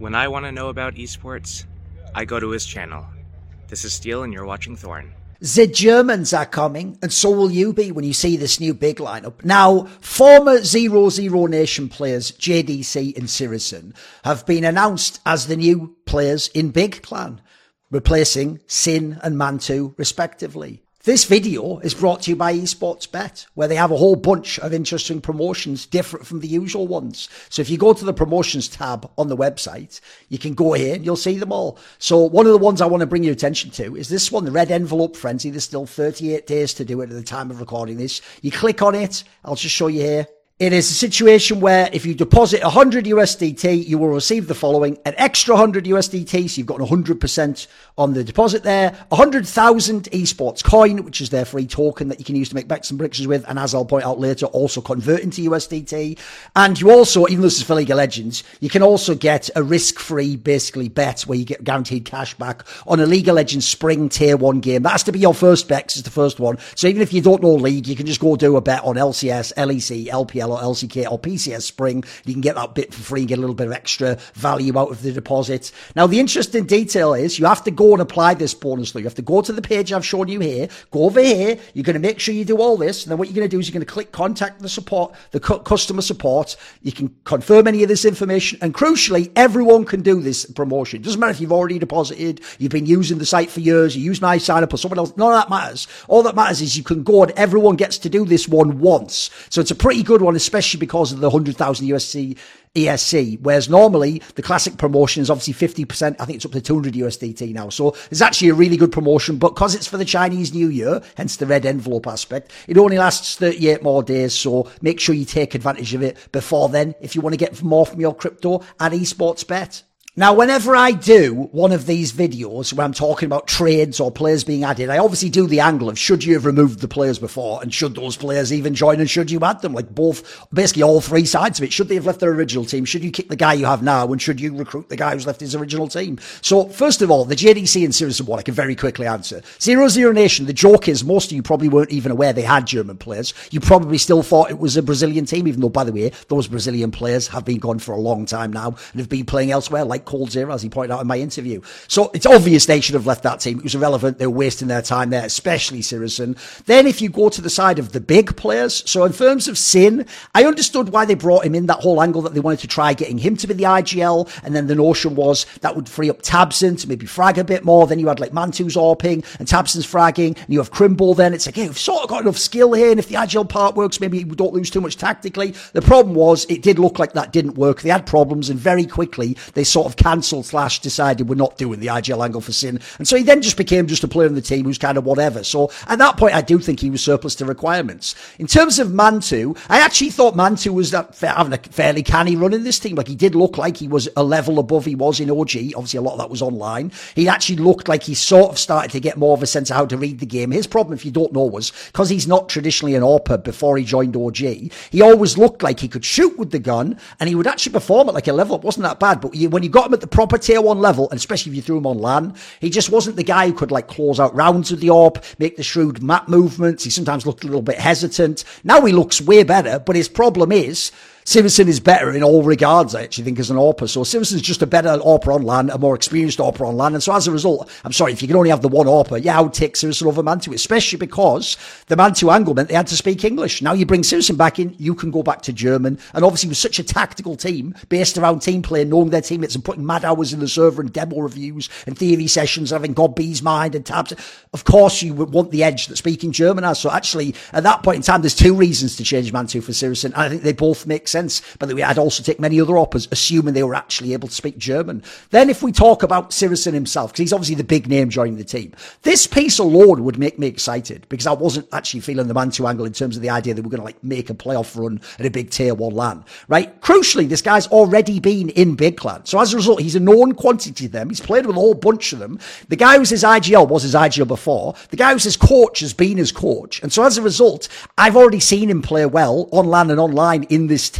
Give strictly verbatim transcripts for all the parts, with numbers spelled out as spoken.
When I want to know about esports, I go to his channel. This is Steel and you're watching Thorn. The Germans are coming, and so will you be when you see this new big lineup. Now, former Zero Zero Nation players, J D C and Syrison, have been announced as the new players in Big Clan, replacing Sin and Mantu, respectively. This video is brought to you by eSportsBet, where they have a whole bunch of interesting promotions different from the usual ones. So if you go to the promotions tab on the website, you can go here and you'll see them all. So one of the ones I want to bring your attention to is this one, the Red Envelope Frenzy. There's still thirty-eight days to do it at the time of recording this. You click on it. I'll just show you here. It is a situation where if you deposit one hundred U S D T, you will receive the following: an extra one hundred U S D T, so you've got one hundred percent on the deposit there, one hundred thousand esports coin, which is their free token that you can use to make bets and predictions with, and as I'll point out later, also convert into U S D T. And you also, even though this is for League of Legends, you can also get a risk-free, basically, bet where you get guaranteed cash back on a League of Legends Spring Tier one game. That has to be your first bet, 'cause it's the first one. So even if you don't know League, you can just go do a bet on L C S, L E C, L P L, or L C K or P C S Spring. You can get that bit for free and get a little bit of extra value out of the deposit. Now, the interesting detail is you have to go and apply this bonus though. You have to go to the page I've shown you here, go over here, you're going to make sure you do all this, and then what you're going to do is you're going to click contact the support, the cu- customer support. You can confirm any of this information, and crucially, everyone can do this promotion. It doesn't matter if you've already deposited, you've been using the site for years, you use my sign up or someone else, none of that matters. All that matters is you can go and everyone gets to do this one once. So it's a pretty good one, especially because of the one hundred thousand U S C E S C, whereas normally the classic promotion is obviously fifty percent. I think it's up to two hundred U S D T now. So it's actually a really good promotion, but because it's for the Chinese New Year, hence the red envelope aspect, it only lasts thirty-eight more days. So make sure you take advantage of it before then if you want to get more from your crypto at eSportsBet. Now, whenever I do one of these videos where I'm talking about trades or players being added, I obviously do the angle of should you have removed the players before and should those players even join and should you add them? Like both, basically all three sides of it. Should they have left their original team? Should you kick the guy you have now? And should you recruit the guy who's left his original team? So first of all, the J D C and Syrison one, I can very quickly answer. Zero Zero Nation, the joke is most of you probably weren't even aware they had German players. You probably still thought it was a Brazilian team, even though, by the way, those Brazilian players have been gone for a long time now and have been playing elsewhere, like Cold Zero, as he pointed out in my interview. So it's obvious they should have left that team. It was irrelevant. They were wasting their time there, especially Syrison. Then if you go to the side of the big players, so in terms of Sin, I understood why they brought him in, that whole angle that they wanted to try getting him to be the I G L, and then the notion was that would free up tabseN to maybe frag a bit more. Then you had like Mantu's AWPing and tabseN's fragging, and you have Crimble then. It's like, hey, we've sort of got enough skill here, and if the I G L part works, maybe we don't lose too much tactically. The problem was it did look like that didn't work. They had problems, and very quickly they sort of cancelled slash decided we're not doing the I G L angle for Sin. And so he then just became just a player in the team who's kind of whatever. So at that point, I do think he was surplus to requirements. In terms of Mantu, I actually thought Mantu was that having a fairly canny run in this team. Like he did look like he was a level above he was in O G. Obviously, a lot of that was online. He actually looked like he sort of started to get more of a sense of how to read the game. His problem, if you don't know, was because he's not traditionally an AWPer before he joined O G, he always looked like he could shoot with the gun and he would actually perform at like a level. It wasn't that bad, but when you got him at the proper tier one level, and especially if you threw him on LAN, he just wasn't the guy who could like close out rounds with the AWP, make the shrewd map movements. He sometimes looked a little bit hesitant. Now he looks way better, but his problem is Syrison is better in all regards, I actually think, as an AWPer. So Syrison's just a better AWPer on LAN, a more experienced AWPer on LAN. And so as a result, I'm sorry, if you can only have the one AWPer, yeah, I would take Syrison over Mantu, especially because the Mantu angle meant they had to speak English. Now you bring Syrison back in, you can go back to German. And obviously with such a tactical team, based around team play, knowing their teammates and putting mad hours in the server and demo reviews and theory sessions, having God B's mind and tabs, of course you would want the edge that speaking German has. So actually, at that point in time, there's two reasons to change Mantu for Syrison. And I think they both make sense. By the way, I'd also take many other AWPers, assuming they were actually able to speak German. Then if we talk about Syrison himself, because he's obviously the big name joining the team, this piece alone would make me excited because I wasn't actually feeling the Mantu angle in terms of the idea that we're going to like make a playoff run at a big tier one LAN, right? Crucially, this guy's already been in Big Clan. So as a result, he's a known quantity to them. He's played with a whole bunch of them. The guy who's his I G L was his I G L before. The guy who's his coach has been his coach. And so as a result, I've already seen him play well on LAN and online in this team.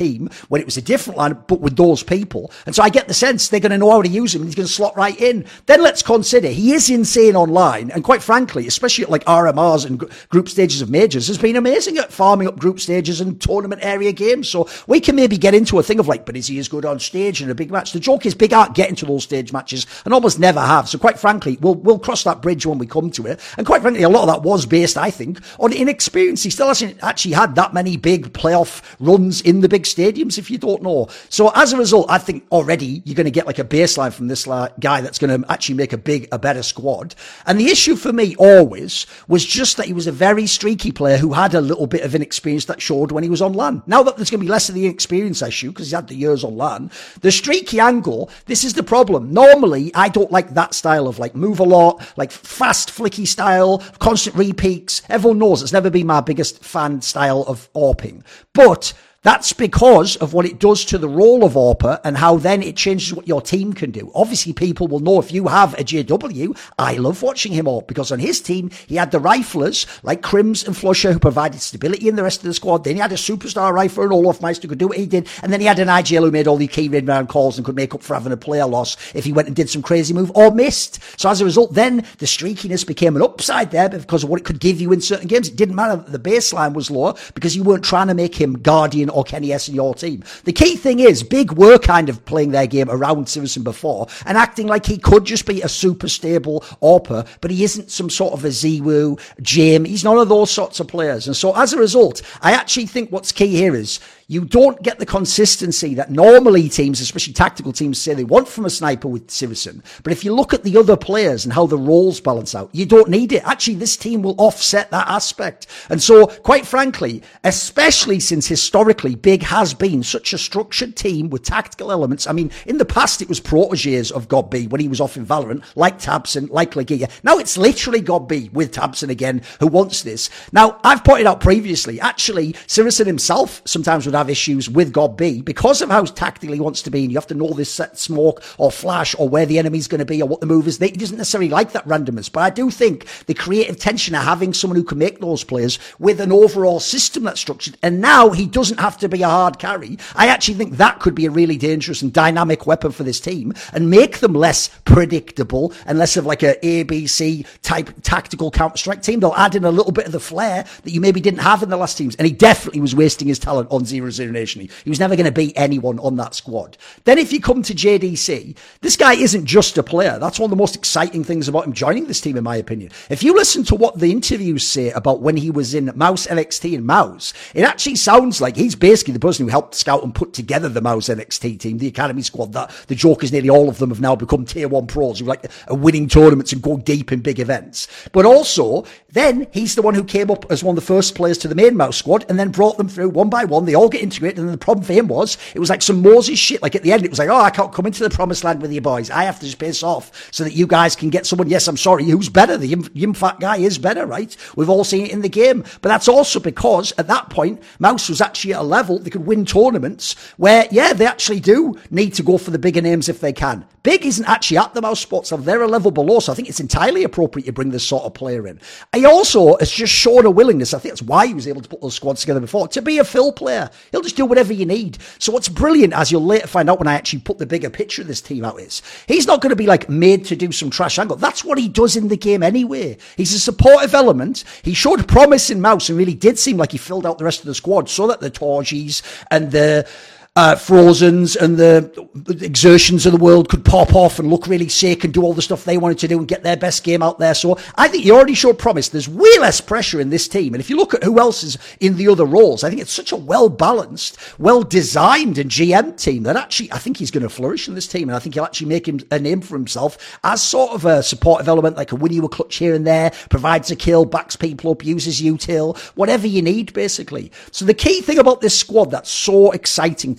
team when it was a different lineup, but with those people. And so I get the sense they're going to know how to use him and he's going to slot right in. Then let's consider he is insane online. And quite frankly, especially at like R M Rs and group stages of majors, has been amazing at farming up group stages and tournament area games. So we can maybe get into a thing of like, but is he as good on stage in a big match? The joke is big aren't getting to those stage matches and almost never have. So quite frankly, we'll, we'll cross that bridge when we come to it. And quite frankly, a lot of that was based, I think, on inexperience. He still hasn't actually had that many big playoff runs in the big stadiums, if you don't know. So as a result, I think already you're going to get like a baseline from this guy that's going to actually make a big, a better squad. And the issue for me always was just that he was a very streaky player who had a little bit of inexperience that showed when he was on LAN. Now that there's going to be less of the inexperience issue because he's had the years on LAN, the streaky angle, this is the problem. Normally, I don't like that style of like move a lot, like fast flicky style, constant repeats. Everyone knows it's never been my biggest fan style of AWPing. But that's because of what it does to the role of AWPer and how then it changes what your team can do. Obviously, people will know if you have a J W, I love watching him AWP because on his team, he had the riflers like Crims and Flusher who provided stability in the rest of the squad. Then he had a superstar rifler and Olaf Meister who could do what he did. And then he had an I G L who made all the key rid round calls and could make up for having a player loss if he went and did some crazy move or missed. So as a result, then the streakiness became an upside there because of what it could give you in certain games. It didn't matter that the baseline was lower because you weren't trying to make him Guardian or Kenny S in your team. The key thing is, Big were kind of playing their game around Sivison before and acting like he could just be a super stable AWPer, but he isn't some sort of a Ziwu, Jim. He's none of those sorts of players. And so as a result, I actually think what's key here is you don't get the consistency that normally teams, especially tactical teams, say they want from a sniper with Sivison. But if you look at the other players and how the roles balance out, you don't need it. Actually, this team will offset that aspect. And so, quite frankly, especially since historically Big has been such a structured team with tactical elements. I mean, in the past, it was proteges of God B when he was off in Valorant, like Tabson, like Legia. Now it's literally God B with Tabson again, who wants this. Now, I've pointed out previously, actually, Sivison himself sometimes would have issues with God B because of how tactically he wants to be, and you have to know this set smoke or flash or where the enemy's going to be or what the move is. He doesn't necessarily like that randomness, but I do think the creative tension of having someone who can make those plays with an overall system that's structured, and now he doesn't have to be a hard carry. I actually think that could be a really dangerous and dynamic weapon for this team and make them less predictable and less of like a A B C type tactical Counter-Strike team. They'll add in a little bit of the flair that you maybe didn't have in the last teams, and he definitely was wasting his talent on Zero Zero Nation. He, he was never going to beat anyone on that squad. Then if you come to J D C, this guy isn't just a player. That's one of the most exciting things about him joining this team, in my opinion. If you listen to what the interviews say about when he was in Mouse N X T and Mouse, it actually sounds like he's basically the person who helped scout and put together the Mouse N X T team, the academy squad, that the joke is nearly all of them have now become tier one pros who like are winning tournaments and go deep in big events. But also, then he's the one who came up as one of the first players to the main Mouse squad and then brought them through one by one. They all get integrated, and then the problem for him was it was like some Moses shit. Like at the end, it was like, oh, I can't come into the promised land with you boys. I have to just piss off so that you guys can get someone. Yes, I'm sorry, who's better? The Yim, Yim Fat guy is better, right? We've all seen it in the game. But that's also because at that point, Mouse was actually at a level they could win tournaments where, yeah, they actually do need to go for the bigger names if they can. Big isn't actually at the Mouse spots, so they're a level below, so I think it's entirely appropriate to bring this sort of player in. He also has just shown a willingness, I think that's why he was able to put those squads together before, to be a fill player. He'll just do whatever you need. So what's brilliant, as you'll later find out when I actually put the bigger picture of this team out, is he's not going to be like made to do some trash angle. That's what he does in the game anyway. He's a supportive element. He showed promise in Mouse and really did seem like he filled out the rest of the squad so that the Torgies and the Uh, Frozens and the, the exertions of the world could pop off and look really sick and do all the stuff they wanted to do and get their best game out there. So I think he already showed promise. There's way less pressure in this team. And if you look at who else is in the other roles, I think it's such a well-balanced, well-designed and G M team that actually I think he's going to flourish in this team. And I think he'll actually make him a name for himself as sort of a supportive element, like a win you a clutch here and there, provides a kill, backs people up, uses util, whatever you need, basically. So the key thing about this squad that's so exciting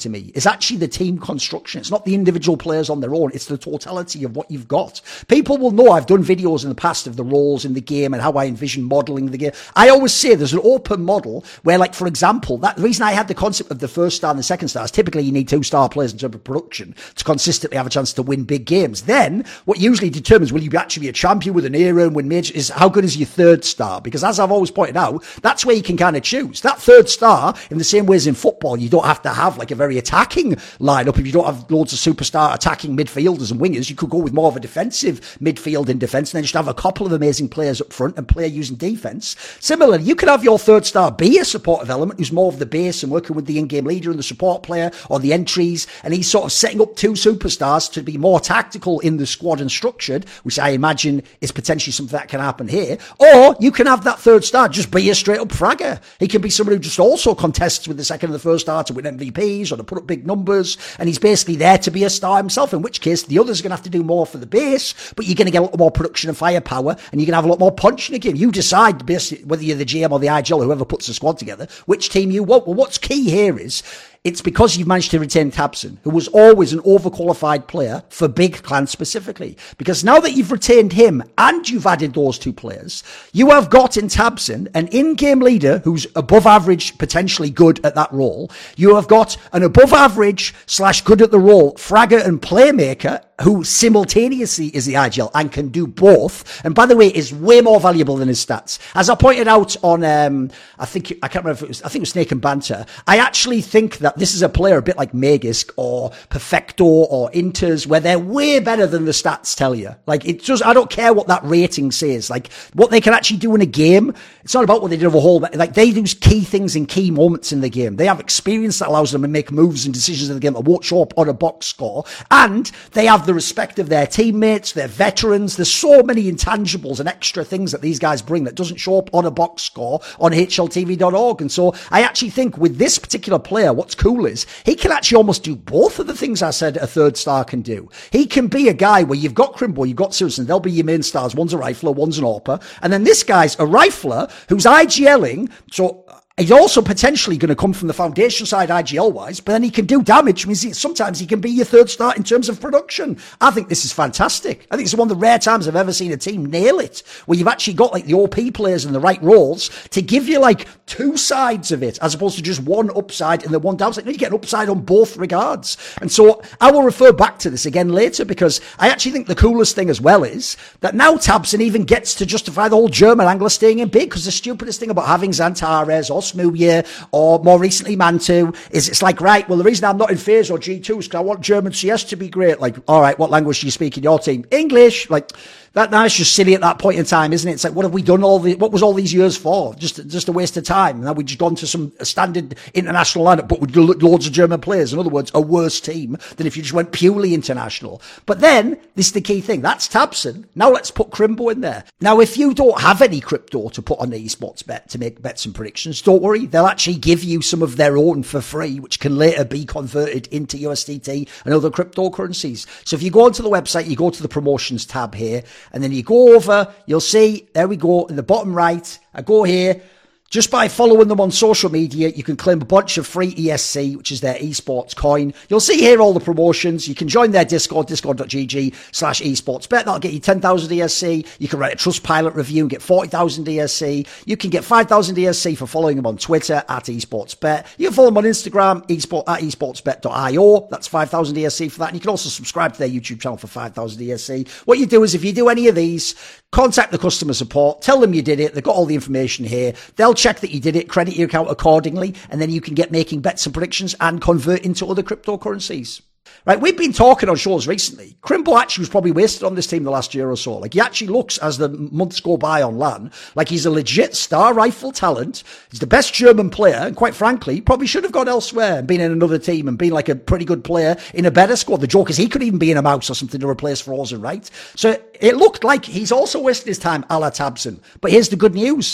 to me is actually the team construction. It's not the individual players on their own. It's the totality of what you've got. People will know I've done videos in the past of the roles in the game and how I envision modelling the game. I always say there's an open model where, like, for example, that the reason I had the concept of the first star and the second star is typically you need two star players in terms of production to consistently have a chance to win big games. Then what usually determines will you actually be a champion with an era and win major is how good is your third star? Because as I've always pointed out, that's where you can kind of choose. That third star, in the same way as in football, you don't have to have like a very attacking lineup. If you don't have loads of superstar attacking midfielders and wingers, you could go with more of a defensive midfield in defence and then just have a couple of amazing players up front and play using defence. Similarly, you could have your third star be a supportive element who's more of the base and working with the in-game leader and the support player or the entries, and he's sort of setting up two superstars to be more tactical in the squad and structured, which I imagine is potentially something that can happen here. Or you can have that third star just be a straight up fragger. He can be someone who just also contests with the second and the first star to win M V Ps or to put up big numbers, and he's basically there to be a star himself, in which case the others are going to have to do more for the base, but you're going to get a lot more production and firepower, and you're going to have a lot more punch in the game. You decide basically whether you're the G M or the I G L or whoever puts the squad together, which team you want. Well, what's key here is it's because you've managed to retain Tabson, who was always an overqualified player for Big Clan specifically. Because now that you've retained him and you've added those two players, you have got in Tabson an in-game leader who's above average, potentially good at that role. You have got an above average slash good at the role fragger and playmaker who simultaneously is the I G L and can do both. And by the way, is way more valuable than his stats. As I pointed out on, um, I think, I can't remember if it was, I think it was Snake and Banter. I actually think that this is a player a bit like Magisk or Perfecto or Inters, where they're way better than the stats tell you. Like, it just, I don't care what that rating says. Like, what they can actually do in a game, it's not about what they do of a whole, like, they do key things in key moments in the game. They have experience that allows them to make moves and decisions in the game that won't show up on a box score. And they have the respect of their teammates, their veterans. There's so many intangibles and extra things that these guys bring that doesn't show up on a box score on H L T V dot org. And so I actually think with this particular player, what's cool is he can actually almost do both of the things I said a third star can do. He can be a guy where you've got Crimbo, you've got Sirison, they'll be your main stars. One's a rifler, one's an AWPer. And then this guy's a rifler who's IGLing. So he's also potentially going to come from the foundation side I G L-wise, but then he can do damage. Means he, sometimes he can be your third star in terms of production. I think this is fantastic. I think it's one of the rare times I've ever seen a team nail it, where you've actually got like the O P players in the right roles to give you like two sides of it, as opposed to just one upside and the one downside. No, you get an upside on both regards. And so I will refer back to this again later, because I actually think the coolest thing as well is that now Tabson even gets to justify the whole German angle of staying in big, because the stupidest thing about having Xantares or Smooye or more recently Mantu is it's like, right, well, the reason I'm not in FaZe or G two is because I want German C S to be great. Like, all right, what language do you speak in your team? English. Like, that that's just silly at that point in time, isn't it? It's like, what have we done all the, what was all these years for? Just, just a waste of time. Now we've just gone to some standard international lineup, but with loads of German players. In other words, a worse team than if you just went purely international. But then, this is the key thing. That's Tabson. Now let's put Crimbo in there. Now, if you don't have any crypto to put on the esports bet to make bets and predictions, don't worry. They'll actually give you some of their own for free, which can later be converted into U S D T and other cryptocurrencies. So if you go onto the website, you go to the promotions tab here, and then you go over, you'll see, there we go, in the bottom right, I go here. Just by following them on social media, you can claim a bunch of free E S C, which is their esports coin. You'll see here all the promotions. You can join their Discord, discord.gg slash esportsbet. That'll get you ten thousand E S C. You can write a Trustpilot review and get forty thousand E S C. You can get five thousand E S C for following them on Twitter at esportsbet. You can follow them on Instagram, esport, at esportsbet dot io. That's five thousand E S C for that. And you can also subscribe to their YouTube channel for five thousand E S C. What you do is, if you do any of these, contact the customer support, tell them you did it. They've got all the information here. They'll check that you did it, credit your account accordingly, and then you can get making bets and predictions and convert into other cryptocurrencies. Right, we've been talking on shows recently. Crimbo actually was probably wasted on this team the last year or so. Like, he actually looks, as the months go by on LAN, like he's a legit star rifle talent. He's the best German player, and quite frankly, probably should have gone elsewhere and been in another team and been like a pretty good player in a better squad. The joke is he could even be in a mouse or something to replace Frozen, right? So it looked like he's also wasted his time a la Tabson. But here's the good news.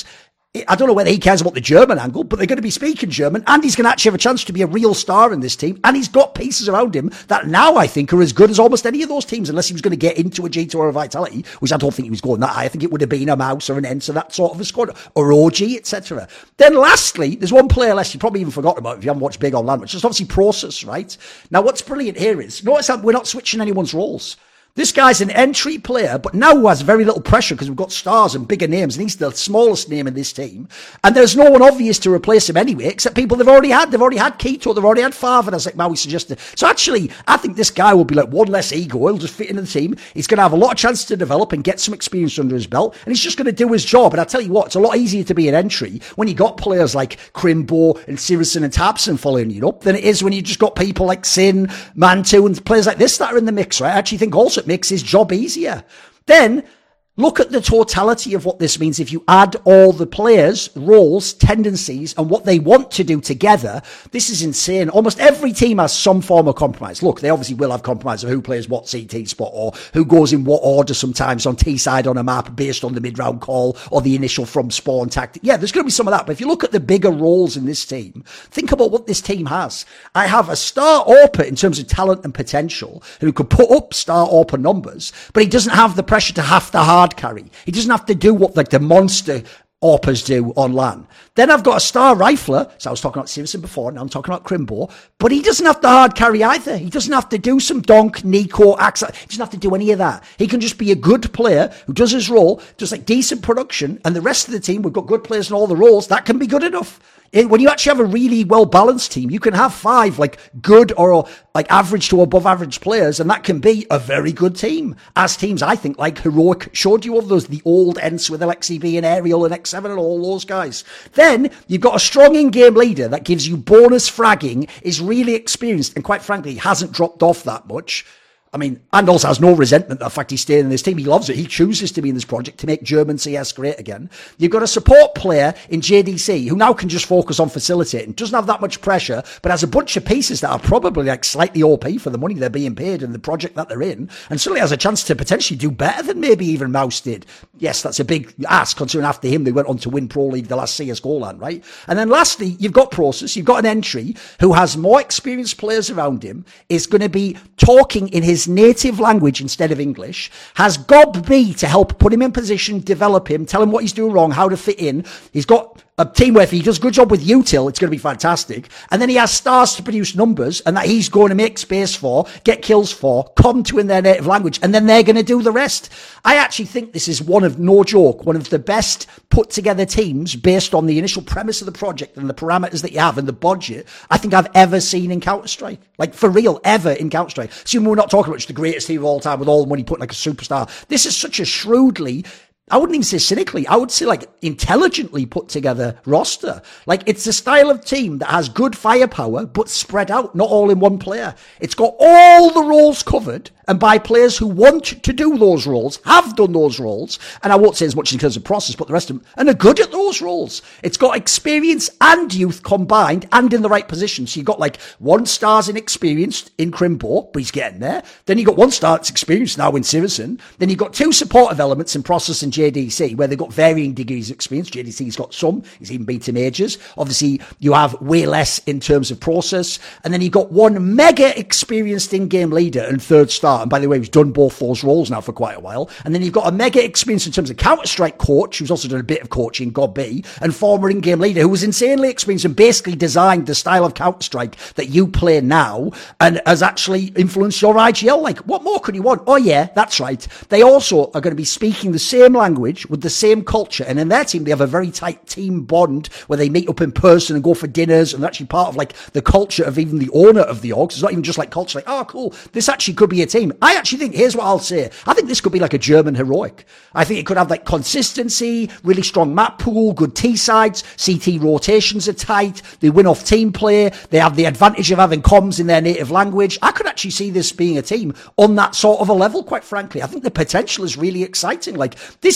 I don't know whether he cares about the German angle, but they're going to be speaking German, and he's going to actually have a chance to be a real star in this team. And he's got pieces around him that now I think are as good as almost any of those teams, unless he was going to get into a G two or a Vitality, which I don't think he was going that high. I think it would have been a Mouse or an Enter, that sort of a squad, or O G, et cetera. Then lastly, there's one player less you probably even forgot about if you haven't watched Big on Land, which is obviously Process, right? Now, what's brilliant here is, notice that we're not switching anyone's roles. This guy's an entry player, but now has very little pressure because we've got stars and bigger names, and he's the smallest name in this team. And there's no one obvious to replace him anyway, except people they've already had. They've already had Keto, they've already had Favre, as like Maui suggested. So actually, I think this guy will be like one less ego. He'll just fit into the team. He's going to have a lot of chance to develop and get some experience under his belt, and he's just going to do his job. And I tell you what, it's a lot easier to be an entry when you got players like Crimbo and Sirison and Tapson following you up than it is when you just got people like Sin, Mantu, and players like this that are in the mix, right? I actually think also it makes his job easier. Easier. Then look at the totality of what this means if you add all the players, roles, tendencies, and what they want to do together. This is insane. Almost every team has some form of compromise. Look, they obviously will have compromise of who plays what C T spot or who goes in what order sometimes on T-side on a map based on the mid-round call or the initial from spawn tactic. Yeah, there's going to be some of that. But if you look at the bigger roles in this team, think about what this team has. I have a star AWPer in terms of talent and potential who could put up star AWPer numbers, but he doesn't have the pressure to have the hard carry. He doesn't have to do what like the monster AWPers do on LAN. Then I've got a star rifler. So I was talking about Sivison before, now I'm talking about Crimbo. But he doesn't have the hard carry either. He doesn't have to do some donk, Nico, Axel. He doesn't have to do any of that. He can just be a good player who does his role, does like decent production, and the rest of the team, we've got good players in all the roles, that can be good enough. When you actually have a really well-balanced team, you can have five, like, good or, like, average to above average players, and that can be a very good team. As teams, I think, like Heroic showed you of those, the old Ents with L X E B and Ariel and X seven and all those guys. Then, you've got a strong in-game leader that gives you bonus fragging, is really experienced, and quite frankly, hasn't dropped off that much. I mean, and also has no resentment of the fact he's staying in this team. He loves it. He chooses to be in this project to make German C S great again. You've got a support player in J D C who now can just focus on facilitating. Doesn't have that much pressure, but has a bunch of pieces that are probably like slightly O P for the money they're being paid and the project that they're in. And suddenly has a chance to potentially do better than maybe even Mouse did. Yes, that's a big ask considering after him they went on to win Pro League the last C S G O LAN, right? And then lastly, you've got Process. You've got an entry who has more experienced players around him, is going to be talking in his native language instead of English, has Gob B to help put him in position, develop him, tell him what he's doing wrong, how to fit in. He's got a team where if he does a good job with util, it's going to be fantastic. And then he has stars to produce numbers and that he's going to make space for, get kills for, come to in their native language, and then they're going to do the rest. I actually think this is one of, no joke, one of the best put together teams based on the initial premise of the project and the parameters that you have and the budget I think I've ever seen in Counter-Strike. Like, for real, ever in Counter-Strike. So we're not talking about just the greatest team of all time with all the money put like a superstar. This is such a shrewdly, I wouldn't even say cynically, I would say like intelligently put together roster. Like, it's a style of team that has good firepower, but spread out, not all in one player. It's got all the roles covered, and by players who want to do those roles, have done those roles, and I won't say as much in terms of Process, but the rest of them, and are good at those roles. It's got experience and youth combined, and in the right position. So you've got like one star's inexperienced in Crimbo, but he's getting there. Then you've got one star that's experienced now in Sivison. Then you've got two supportive elements in Process and J D C, where they've got varying degrees of experience. J D C's got some, he's even been to majors. Obviously, you have way less in terms of Process. And then you've got one mega experienced in-game leader and third star. And by the way, he's done both those roles now for quite a while. And then you've got a mega experience in terms of Counter-Strike coach, who's also done a bit of coaching, God B, and former in-game leader, who was insanely experienced and basically designed the style of Counter-Strike that you play now and has actually influenced your I G L. Like, what more could you want? Oh yeah, that's right. They also are going to be speaking the same language with the same culture. And in their team, they have a very tight team bond where they meet up in person and go for dinners, and they're actually part of like the culture of even the owner of the orgs. It's not even just like culture, like, oh cool, this actually could be a team. I actually think, here's what I'll say, I think this could be like a German Heroic. I think it could have like consistency, really strong map pool, good T-sides, C T rotations are tight, they win off team play, they have the advantage of having comms in their native language. I could actually see this being a team on that sort of a level, quite frankly. I think the potential is really exciting. Like, this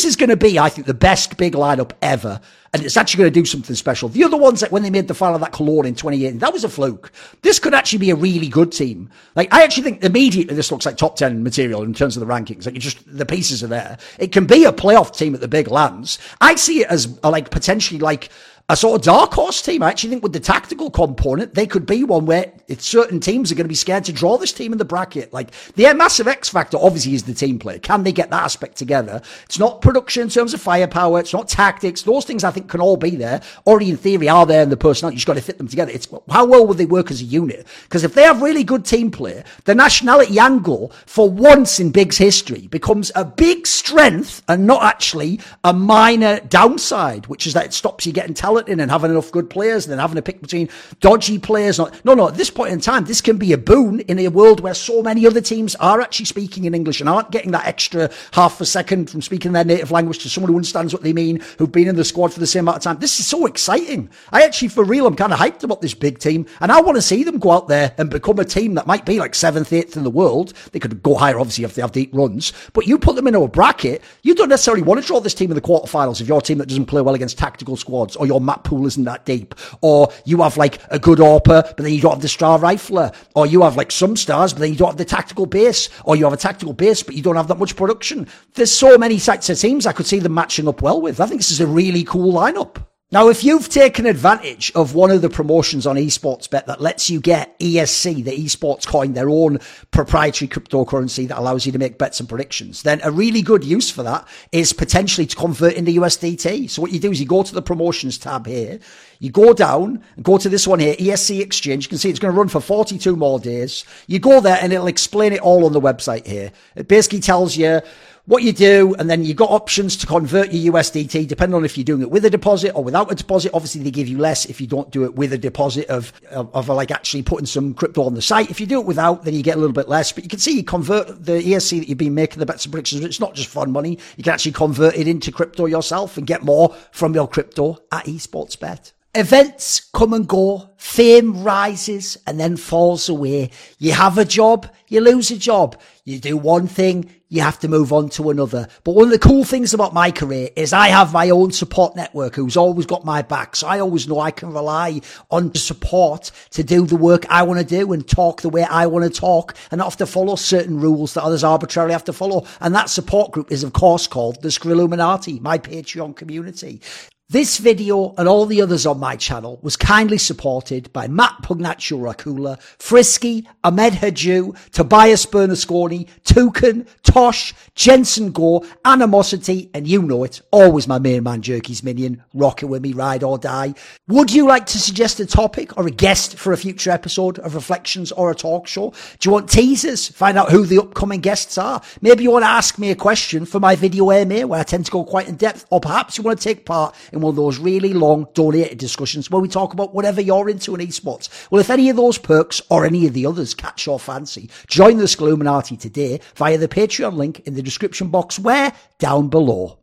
This is going to be, I think, the best big lineup ever. And it's actually going to do something special. The other ones, that when they made the final of that Cologne in twenty eighteen, that was a fluke. This could actually be a really good team. Like, I actually think immediately this looks like top ten material in terms of the rankings. Like, you just, the pieces are there. It can be a playoff team at the big lands. I see it as a, like potentially like a sort of dark horse team. I actually think with the tactical component, they could be one where it's certain teams are going to be scared to draw this team in the bracket. Like, the massive X factor obviously is the team play. Can they get that aspect together? It's not production in terms of firepower. It's not tactics. Those things I think can all be there. Already in theory are there in the personality. You just got to fit them together. It's how well will they work as a unit? Because if they have really good team play, the nationality angle for once in Big's history becomes a big strength and not actually a minor downside, which is that it stops you getting talent in and having enough good players and then having to pick between dodgy players. No, no, at this point in time, this can be a boon in a world where so many other teams are actually speaking in English and aren't getting that extra half a second from speaking their native language to someone who understands what they mean, who've been in the squad for the same amount of time. This is so exciting. I actually, for real, I'm kind of hyped about this big team, and I want to see them go out there and become a team that might be like seventh, eighth in the world. They could go higher, obviously, if they have deep runs, but you put them into a bracket, you don't necessarily want to draw this team in the quarterfinals if you're a team that doesn't play well against tactical squads, or your map pool isn't that deep, or you have like a good AWPer, but then you don't have the star rifler, or you have like some stars, but then you don't have the tactical base, or you have a tactical base, but you don't have that much production. There's so many types of teams I could see them matching up well with. I think this is a really cool lineup. Now, if you've taken advantage of one of the promotions on eSportsBet that lets you get E S C, the esports coin, their own proprietary cryptocurrency that allows you to make bets and predictions, then a really good use for that is potentially to convert into U S D T. So what you do is you go to the promotions tab here, you go down and go to this one here, E S C Exchange. You can see it's going to run for forty-two more days. You go there and it'll explain it all on the website here. It basically tells you what you do, and then you've got options to convert your U S D T depending on if you're doing it with a deposit or without a deposit. Obviously, they give you less if you don't do it with a deposit of, of, of like actually putting some crypto on the site. If you do it without, then you get a little bit less. But you can see you convert the E S C that you've been making the bets and predictions. It's not just fun money. You can actually convert it into crypto yourself and get more from your crypto at eSportsBet. Events come and go, fame rises and then falls away. You have a job, you lose a job. You do one thing, you have to move on to another. But one of the cool things about my career is I have my own support network who's always got my back. So I always know I can rely on support to do the work I want to do and talk the way I want to talk and not have to follow certain rules that others arbitrarily have to follow. And that support group is, of course, called the Skrilluminati, my Patreon community. This video and all the others on my channel was kindly supported by Matt Pugnaccio Rakula, Frisky, Ahmed Haju, Tobias Bernasconi, Toucan, Tosh, Jensen Gore, Animosity, and you know it, always my main man Jerky's minion, rocking with me, ride or die. Would you like to suggest a topic or a guest for a future episode of Reflections or a talk show? Do you want teasers? Find out who the upcoming guests are. Maybe you want to ask me a question for my video A M A where I tend to go quite in depth, or perhaps you want to take part in one of those really long donated discussions where we talk about whatever you're into in esports. Well, if any of those perks or any of the others catch your fancy, join the Skrilluminati today via the Patreon link in the description box where? Down below.